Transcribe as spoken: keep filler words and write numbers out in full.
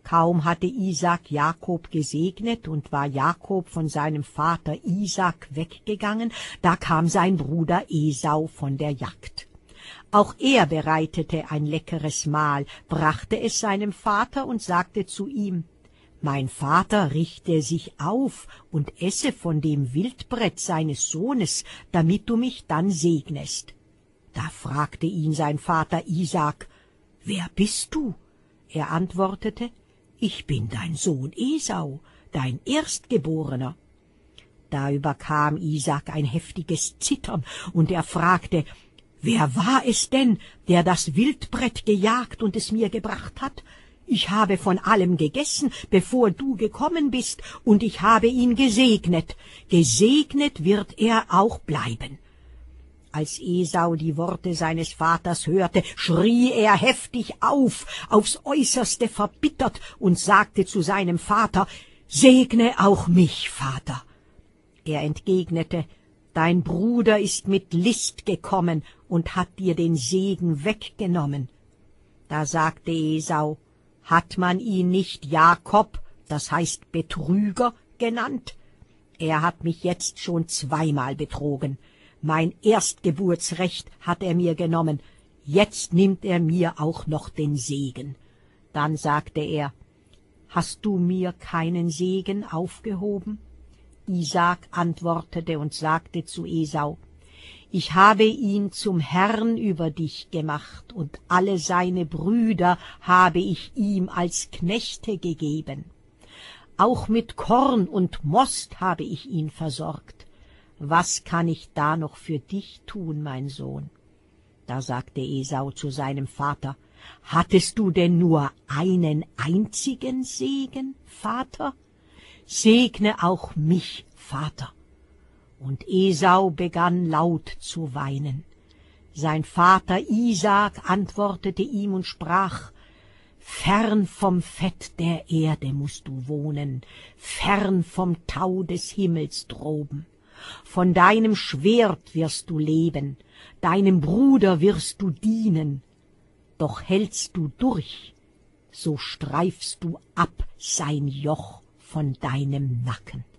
Kaum hatte Isaak Jakob gesegnet und war Jakob von seinem Vater Isaak weggegangen, da kam sein Bruder Esau von der Jagd. Auch er bereitete ein leckeres Mahl, brachte es seinem Vater und sagte zu ihm: »Mein Vater richte sich auf und esse von dem Wildbrett seines Sohnes, damit du mich dann segnest.« Da fragte ihn sein Vater Isaak: »Wer bist du?« Er antwortete: »Ich bin dein Sohn Esau, dein Erstgeborener.« Da überkam Isaak ein heftiges Zittern, und er fragte: »Wer war es denn, der das Wildbrett gejagt und es mir gebracht hat? Ich habe von allem gegessen, bevor du gekommen bist, und ich habe ihn gesegnet. Gesegnet wird er auch bleiben.« Als Esau die Worte seines Vaters hörte, schrie er heftig auf, aufs Äußerste verbittert, und sagte zu seinem Vater: »Segne auch mich, Vater.« Er entgegnete: »Dein Bruder ist mit List gekommen und hat dir den Segen weggenommen.« Da sagte Esau: »Hat man ihn nicht Jakob, das heißt Betrüger, genannt? Er hat mich jetzt schon zweimal betrogen. Mein Erstgeburtsrecht hat er mir genommen, jetzt nimmt er mir auch noch den Segen.« Dann sagte er: »Hast du mir keinen Segen aufgehoben?« Isaak antwortete und sagte zu Esau: »Ich habe ihn zum Herrn über dich gemacht, und alle seine Brüder habe ich ihm als Knechte gegeben. Auch mit Korn und Most habe ich ihn versorgt. Was kann ich da noch für dich tun, mein Sohn?« Da sagte Esau zu seinem Vater: »Hattest du denn nur einen einzigen Segen, Vater? Segne auch mich, Vater.« Und Esau begann laut zu weinen. Sein Vater Isaak antwortete ihm und sprach: »Fern vom Fett der Erde musst du wohnen, fern vom Tau des Himmels droben. Von deinem Schwert wirst du leben, deinem Bruder wirst du dienen. Doch hältst du durch, so streifst du ab sein Joch von deinem Nacken.«